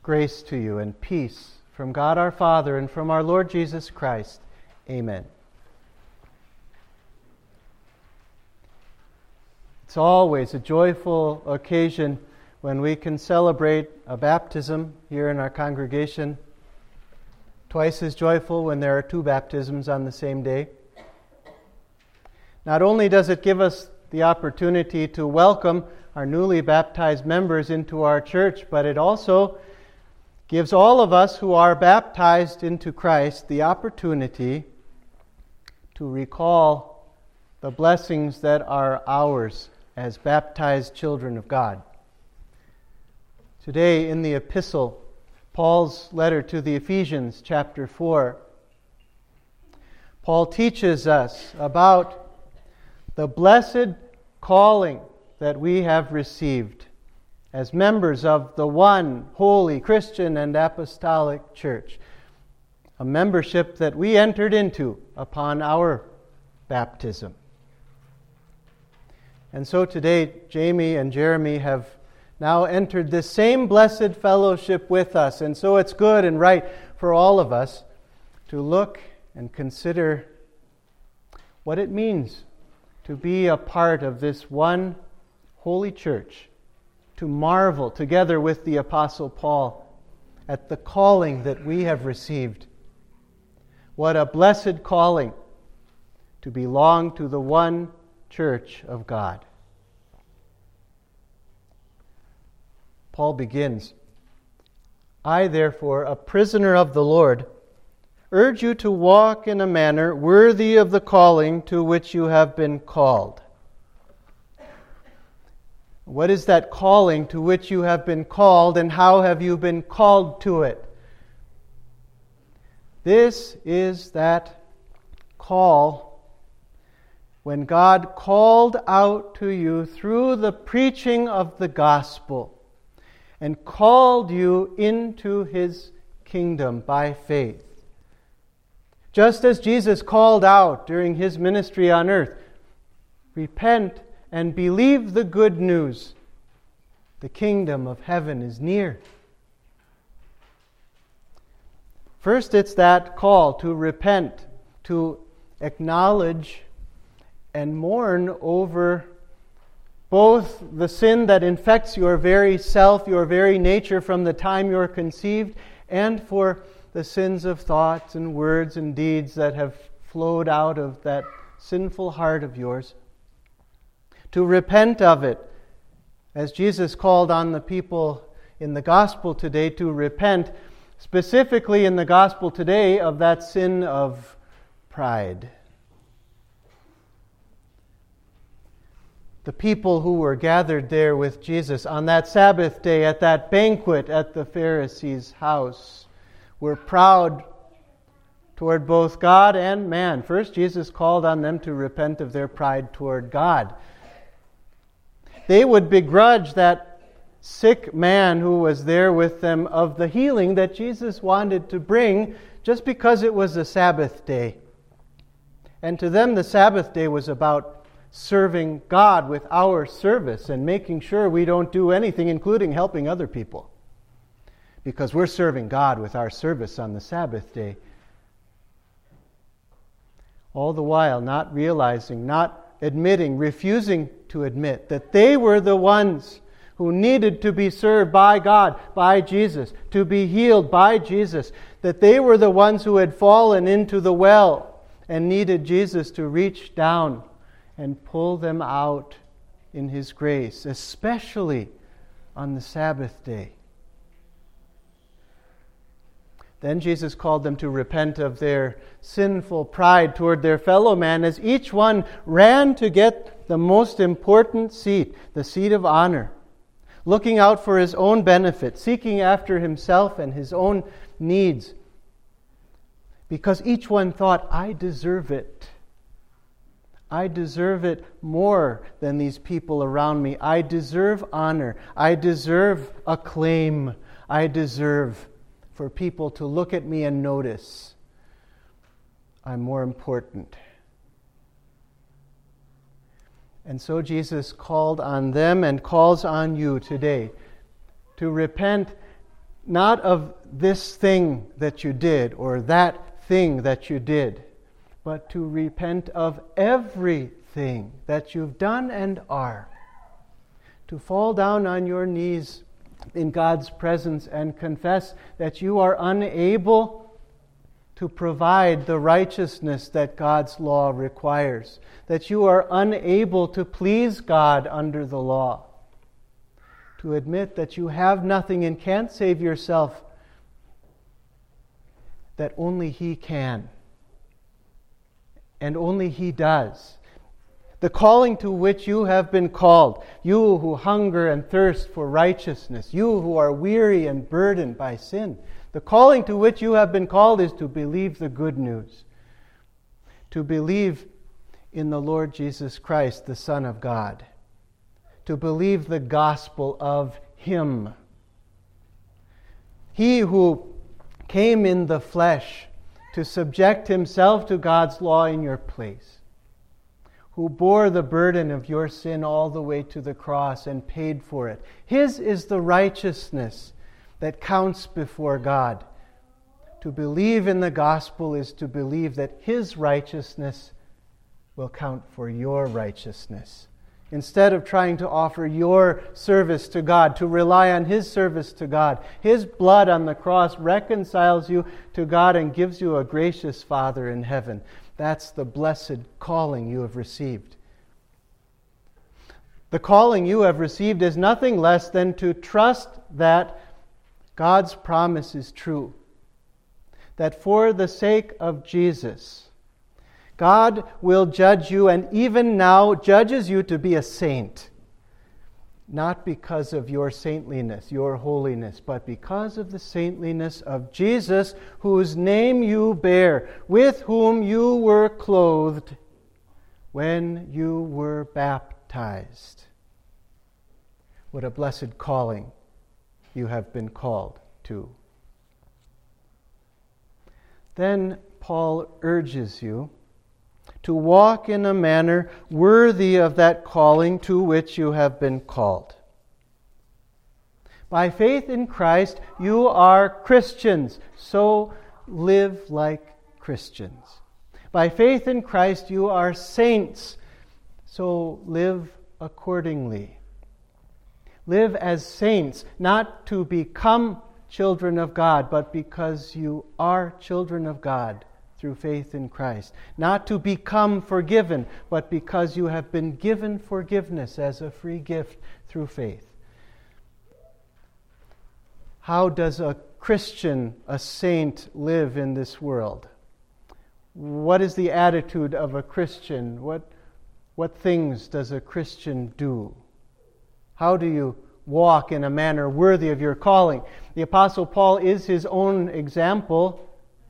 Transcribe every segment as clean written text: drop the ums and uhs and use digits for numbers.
Grace to you and peace from God our Father and from our Lord Jesus Christ. Amen. It's always a joyful occasion when we can celebrate a baptism here in our congregation. Twice as joyful when there are two baptisms on the same day. Not only does it give us the opportunity to welcome our newly baptized members into our church, but it also gives all of us who are baptized into Christ the opportunity to recall the blessings that are ours as baptized children of God. Today in the epistle, Paul's letter to the Ephesians, chapter 4, Paul teaches us about the blessed calling that we have received as members of the one holy Christian and apostolic church, a membership that we entered into upon our baptism. And so today, Jamie and Jeremy have now entered this same blessed fellowship with us, and so it's good and right for all of us to look and consider what it means to be a part of this one holy church, to marvel together with the Apostle Paul at the calling that we have received. What a blessed calling to belong to the one church of God. Paul begins, I, therefore, a prisoner of the Lord, urge you to walk in a manner worthy of the calling to which you have been called. What is that calling to which you have been called, and how have you been called to it? This is that call when God called out to you through the preaching of the gospel and called you into His kingdom by faith. Just as Jesus called out during His ministry on earth, repent and believe the good news. The kingdom of heaven is near. First, it's that call to repent, to acknowledge and mourn over both the sin that infects your very self, your very nature from the time you're conceived, and for the sins of thoughts and words and deeds that have flowed out of that sinful heart of yours. To repent of it, as Jesus called on the people in the gospel today to repent, specifically in the gospel today of that sin of pride. The people who were gathered there with Jesus on that Sabbath day at that banquet at the Pharisees' house were proud toward both God and man. First, Jesus called on them to repent of their pride toward God. They would begrudge that sick man who was there with them of the healing that Jesus wanted to bring just because it was a Sabbath day. And to them, the Sabbath day was about serving God with our service and making sure we don't do anything, including helping other people, because we're serving God with our service on the Sabbath day. All the while not realizing, not admitting, refusing to admit that they were the ones who needed to be served by God, by Jesus, to be healed by Jesus, that they were the ones who had fallen into the well and needed Jesus to reach down and pull them out in His grace, especially on the Sabbath day. Then Jesus called them to repent of their sinful pride toward their fellow man as each one ran to get the most important seat, the seat of honor, looking out for his own benefit, seeking after himself and his own needs, because each one thought, I deserve it. I deserve it more than these people around me. I deserve honor. I deserve acclaim. I deserve for people to look at me and notice I'm more important. And so Jesus called on them and calls on you today to repent not of this thing that you did or that thing that you did, but to repent of everything that you've done and are. To fall down on your knees in God's presence and confess that you are unable to provide the righteousness that God's law requires, that you are unable to please God under the law. To admit that you have nothing and can't save yourself, that only He can, and only He does. The calling to which you have been called, you who hunger and thirst for righteousness, you who are weary and burdened by sin, the calling to which you have been called is to believe the good news, to believe in the Lord Jesus Christ, the Son of God, to believe the gospel of Him. He who came in the flesh to subject Himself to God's law in your place, who bore the burden of your sin all the way to the cross and paid for it. His is the righteousness that counts before God. To believe in the gospel is to believe that His righteousness will count for your righteousness. Instead of trying to offer your service to God, to rely on His service to God, His blood on the cross reconciles you to God and gives you a gracious Father in heaven. That's the blessed calling you have received. The calling you have received is nothing less than to trust that God's promise is true. That for the sake of Jesus, God will judge you, and even now judges you to be a saint. Not because of your saintliness, your holiness, but because of the saintliness of Jesus, whose name you bear, with whom you were clothed when you were baptized. What a blessed calling you have been called to. Then Paul urges you to walk in a manner worthy of that calling to which you have been called. By faith in Christ, you are Christians, so live like Christians. By faith in Christ, you are saints, so live accordingly. Live as saints, not to become children of God, but because you are children of God through faith in Christ. Not to become forgiven, but because you have been given forgiveness as a free gift through faith. How does a Christian, a saint, live in this world? What is the attitude of a Christian? What things does a Christian do? How do you walk in a manner worthy of your calling? The Apostle Paul is his own example.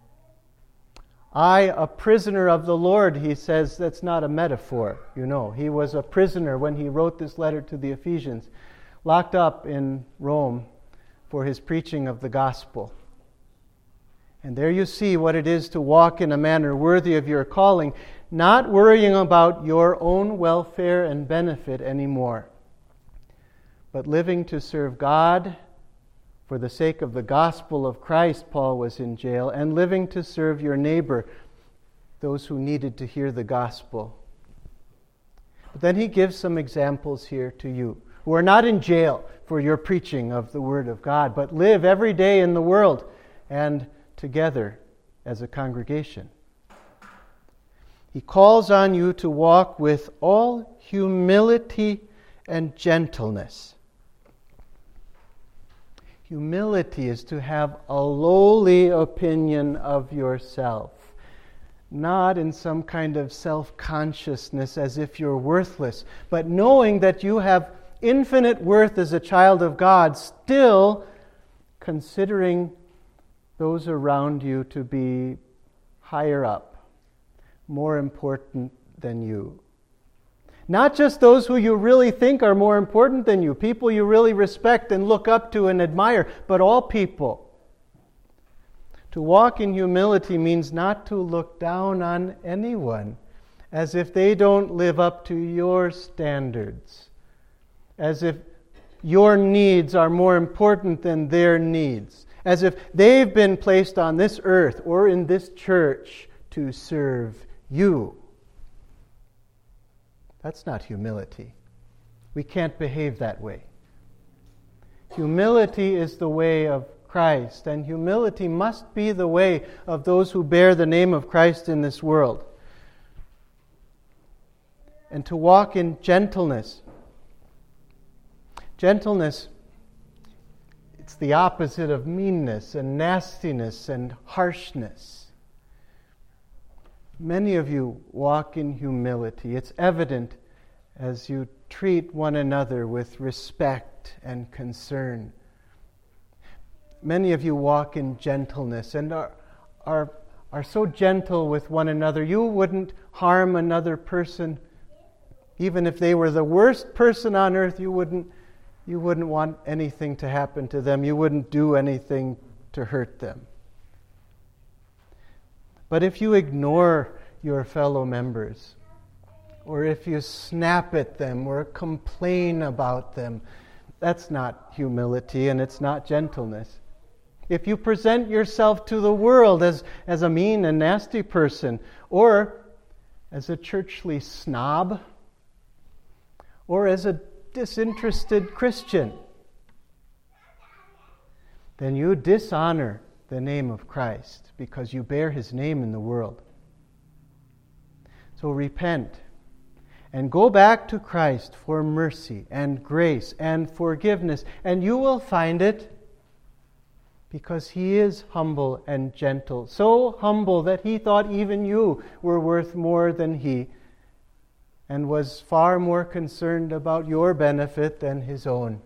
I, a prisoner of the Lord, he says. That's not a metaphor, you know. He was a prisoner when he wrote this letter to the Ephesians, locked up in Rome for his preaching of the gospel. And there you see what it is to walk in a manner worthy of your calling, not worrying about your own welfare and benefit anymore, but living to serve God for the sake of the gospel of Christ. Paul was in jail, and living to serve your neighbor, those who needed to hear the gospel. But then he gives some examples here to you, who are not in jail for your preaching of the Word of God, but live every day in the world and together as a congregation. He calls on you to walk with all humility and gentleness. Humility is to have a lowly opinion of yourself, not in some kind of self-consciousness as if you're worthless, but knowing that you have infinite worth as a child of God, still considering those around you to be higher up, more important than you. Not just those who you really think are more important than you, people you really respect and look up to and admire, but all people. To walk in humility means not to look down on anyone as if they don't live up to your standards, as if your needs are more important than their needs, as if they've been placed on this earth or in this church to serve you. That's not humility. We can't behave that way. Humility is the way of Christ, and humility must be the way of those who bear the name of Christ in this world. And to walk in gentleness. Gentleness, it's the opposite of meanness and nastiness and harshness. Many of you walk in humility. It's evident as you treat one another with respect and concern. Many of you walk in gentleness and are so gentle with one another. You wouldn't harm another person. Even if they were the worst person on earth, you wouldn't want anything to happen to them. You wouldn't do anything to hurt them. But if you ignore your fellow members, or if you snap at them or complain about them, that's not humility and it's not gentleness. If you present yourself to the world as a mean and nasty person, or as a churchly snob, or as a disinterested Christian, then you dishonor the name of Christ because you bear His name in the world. So repent and go back to Christ for mercy and grace and forgiveness, and you will find it because He is humble and gentle, so humble that He thought even you were worth more than He, and was far more concerned about your benefit than His own.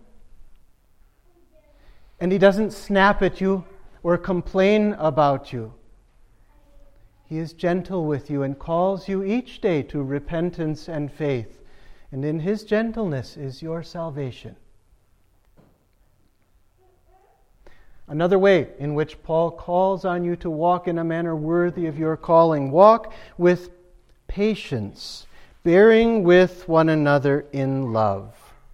And He doesn't snap at you or complain about you. He is gentle with you and calls you each day to repentance and faith. And in His gentleness is your salvation. Another way in which Paul calls on you to walk in a manner worthy of your calling. Walk with patience, bearing with one another in love.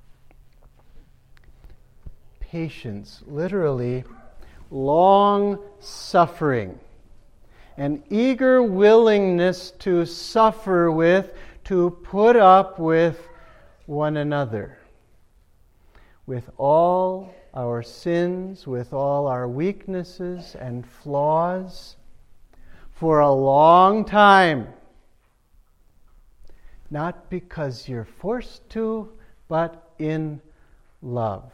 Patience, literally, long suffering. An eager willingness to suffer with, to put up with one another. With all our sins, with all our weaknesses and flaws, for a long time. Not because you're forced to, but in love.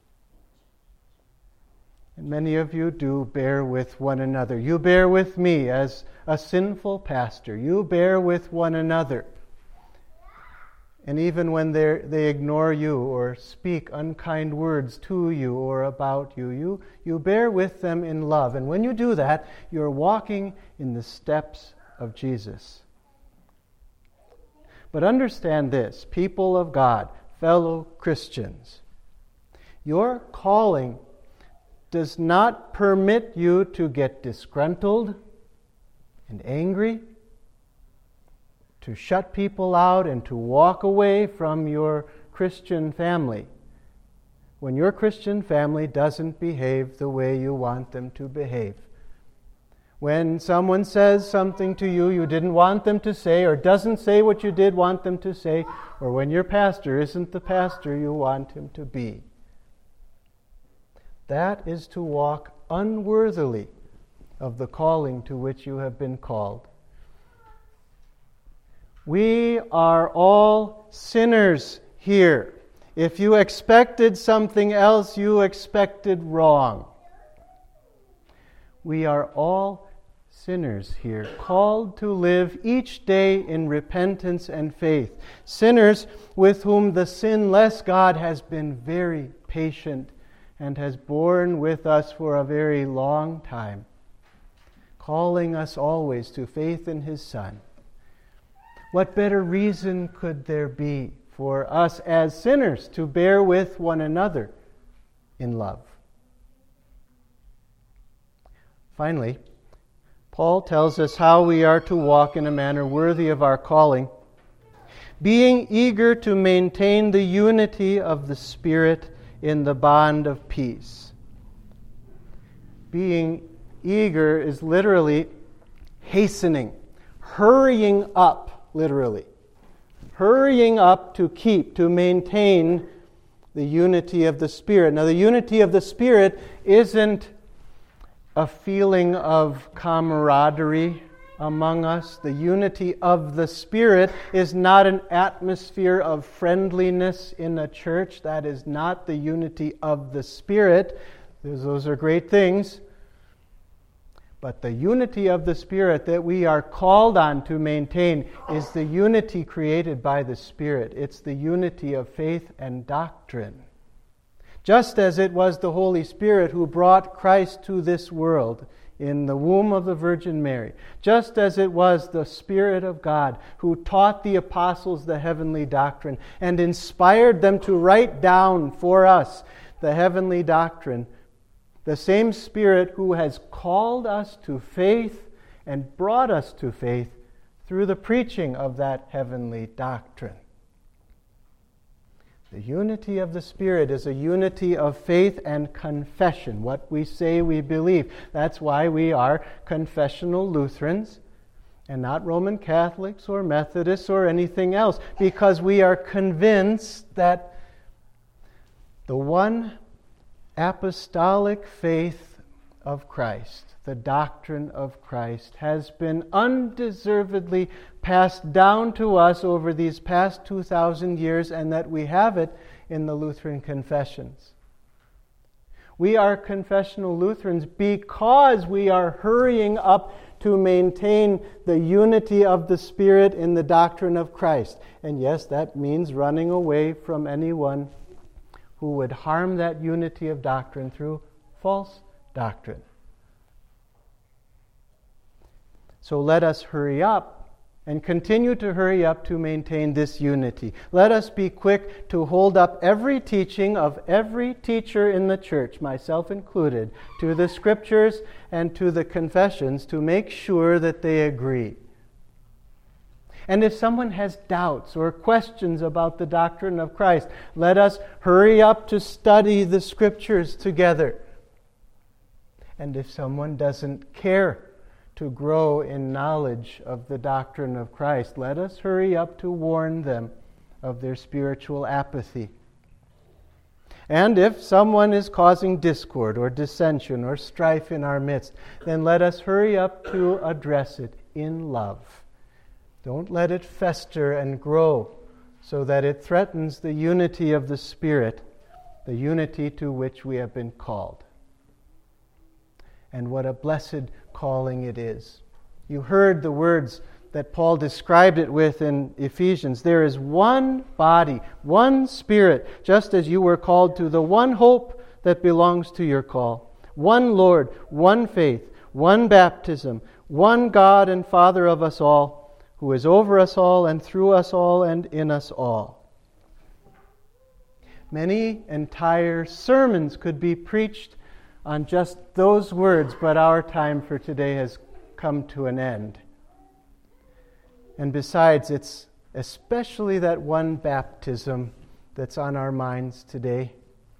And many of you do bear with one another. You bear with me as a sinful pastor. You bear with one another. And even when they ignore you or speak unkind words to you or about you, you bear with them in love. And when you do that, you're walking in the steps of Jesus. But understand this, people of God, fellow Christians, your calling does not permit you to get disgruntled and angry, to shut people out and to walk away from your Christian family when your Christian family doesn't behave the way you want them to behave. When someone says something to you you didn't want them to say, or doesn't say what you did want them to say, or when your pastor isn't the pastor you want him to be. That is to walk unworthily of the calling to which you have been called. We are all sinners here. If you expected something else, you expected wrong. We are all sinners here, called to live each day in repentance and faith. Sinners with whom the sinless God has been very patient and has borne with us for a very long time, calling us always to faith in His Son. What better reason could there be for us as sinners to bear with one another in love? Finally, Paul tells us how we are to walk in a manner worthy of our calling, being eager to maintain the unity of the Spirit in the bond of peace. Being eager is literally hastening, hurrying up, literally. Hurrying up to keep, to maintain the unity of the Spirit. Now, the unity of the Spirit isn't a feeling of camaraderie among us. The unity of the Spirit is not an atmosphere of friendliness in a church. That is not the unity of the Spirit. Those are great things. But the unity of the Spirit that we are called on to maintain is the unity created by the Spirit. It's the unity of faith and doctrine. Just as it was the Holy Spirit who brought Christ to this world in the womb of the Virgin Mary, just as it was the Spirit of God who taught the apostles the heavenly doctrine and inspired them to write down for us the heavenly doctrine, the same Spirit who has called us to faith and brought us to faith through the preaching of that heavenly doctrine. The unity of the Spirit is a unity of faith and confession, what we say we believe. That's why we are confessional Lutherans and not Roman Catholics or Methodists or anything else, because we are convinced that the one apostolic faith of Christ, the doctrine of Christ, has been undeservedly passed down to us over these past 2,000 years, and that we have it in the Lutheran confessions. We are confessional Lutherans because we are hurrying up to maintain the unity of the Spirit in the doctrine of Christ. And yes, that means running away from anyone who would harm that unity of doctrine through false doctrine. So let us hurry up and continue to hurry up to maintain this unity. Let us be quick to hold up every teaching of every teacher in the church, myself included, to the Scriptures and to the confessions to make sure that they agree. And if someone has doubts or questions about the doctrine of Christ, let us hurry up to study the Scriptures together. And if someone doesn't care to grow in knowledge of the doctrine of Christ, let us hurry up to warn them of their spiritual apathy. And if someone is causing discord or dissension or strife in our midst, then let us hurry up to address it in love. Don't let it fester and grow so that it threatens the unity of the Spirit, the unity to which we have been called. And what a blessed calling it is. You heard the words that Paul described it with in Ephesians. There is one body, one Spirit, just as you were called to the one hope that belongs to your call. One Lord, one faith, one baptism, one God and Father of us all, who is over us all and through us all and in us all. Many entire sermons could be preached on just those words, but our time for today has come to an end. And besides, it's especially that one baptism that's on our minds today.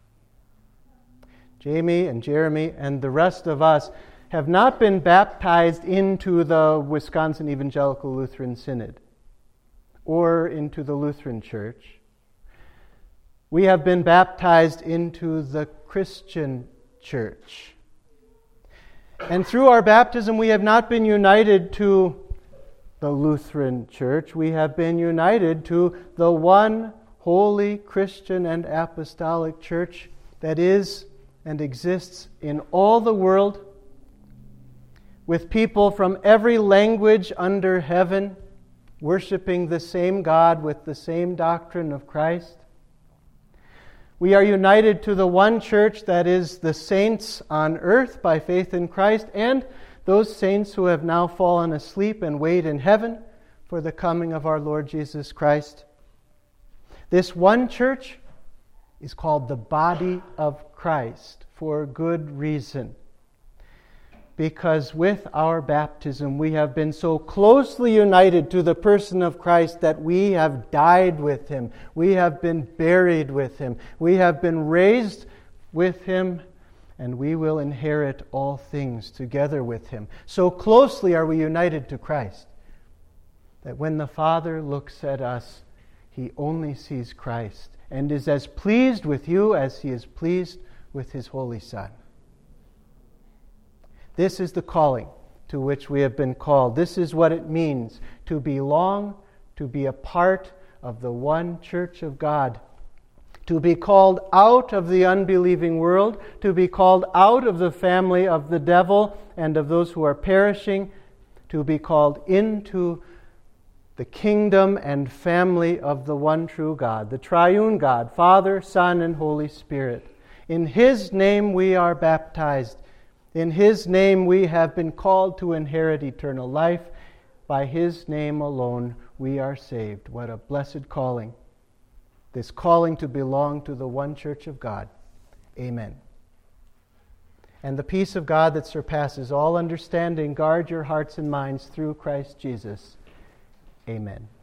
Jamie and Jeremy and the rest of us have not been baptized into the Wisconsin Evangelical Lutheran Synod or into the Lutheran Church. We have been baptized into the Christian Church. And through our baptism, we have not been united to the Lutheran Church. We have been united to the one holy Christian and apostolic church that is and exists in all the world, with people from every language under heaven, worshiping the same God with the same doctrine of Christ. We are united to the one church that is the saints on earth by faith in Christ, and those saints who have now fallen asleep and wait in heaven for the coming of our Lord Jesus Christ. This one church is called the body of Christ for good reason. because with our baptism we have been so closely united to the person of Christ that we have died with Him. We have been buried with Him. We have been raised with Him, and we will inherit all things together with Him. So closely are we united to Christ that when the Father looks at us, He only sees Christ and is as pleased with you as He is pleased with His Holy Son. This is the calling to which we have been called. This is what it means to belong, to be a part of the one church of God, to be called out of the unbelieving world, to be called out of the family of the devil and of those who are perishing, to be called into the kingdom and family of the one true God, the triune God, Father, Son, and Holy Spirit. In His name we are baptized. In His name we have been called to inherit eternal life. By His name alone we are saved. What a blessed calling. This calling to belong to the one church of God. Amen. And the peace of God that surpasses all understanding, guard your hearts and minds through Christ Jesus. Amen.